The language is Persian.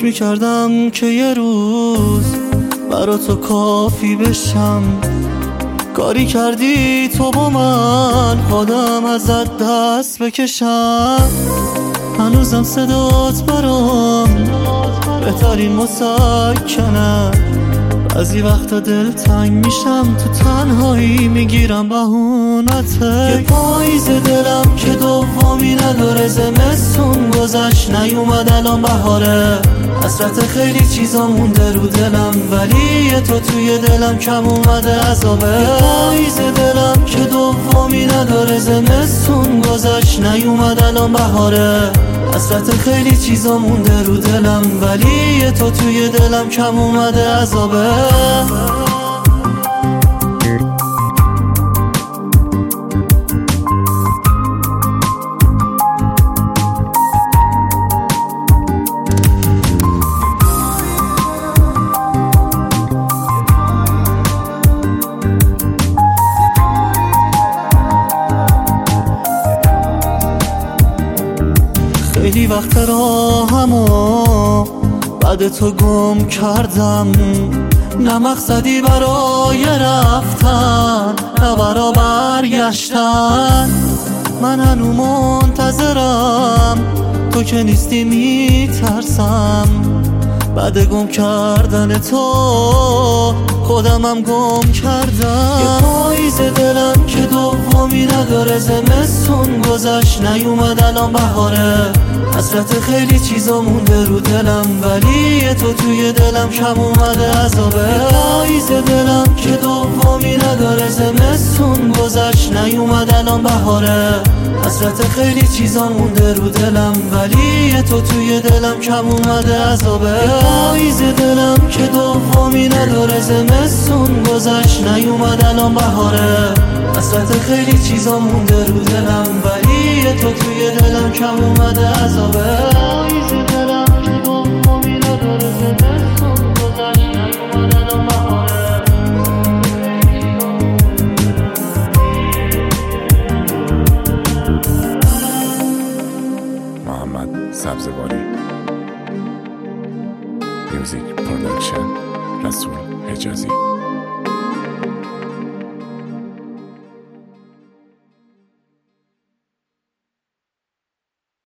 فکر میکردم که یه روز برا تو کافی بشم، کاری کردی تو با من خودم ازت دست بکشم. هنوزم صدات برام بهترین مسکنه، بعضی وقتا دل تنگ میشم تو تنهایی میگیرم بهونته. یه پاییز دلم که دومی نداره، زمستون گذشت نیومد الان بهاره، حسرت خیلی چیزا مونده رو دلم ولی تو توی دلم کم اومده عذابه. یه پاییز دلم که دومی نداره، زمستون گذشت نیومد الان بهاره، حسرت خیلی چیزا مونده رو دلم ولی تو توی دلم کم اومده عذابه. خیلی وقت راهمو بعد تو گم کردم، نه مقصدی برای رفتن نه برا برگشتن. من هنو منتظرم، تو که نیستی میترسم، بعد گم کردن تو خودمم گم کردم. یه پاییز دلم که دومی نداره، زمستون گذشت نیومد الان بهاره، حسرت خیلی چیزا مونده رو دلم ولی تو توی دلم کم اومده عذابه. یه پاییز دلم که دومی نداره، زمستون گذشت نیومد الان بهاره، حسرت خیلی چیزا مونده رو دلم ولی تو توی دلم کم اومده عذابه. یه پاییز دلم که دومی نداره، زمستون گذشت نیومد الان بهاره، حسرت خیلی چیزا مونده رو دلم ولی تو توی دلم کم اومده عذابه. پاییز دلم که دومی نداره، زمستون گذشت نیومد الان بهاره. محمد سبزواری، میوزیک پرودکشن رسول حجازی.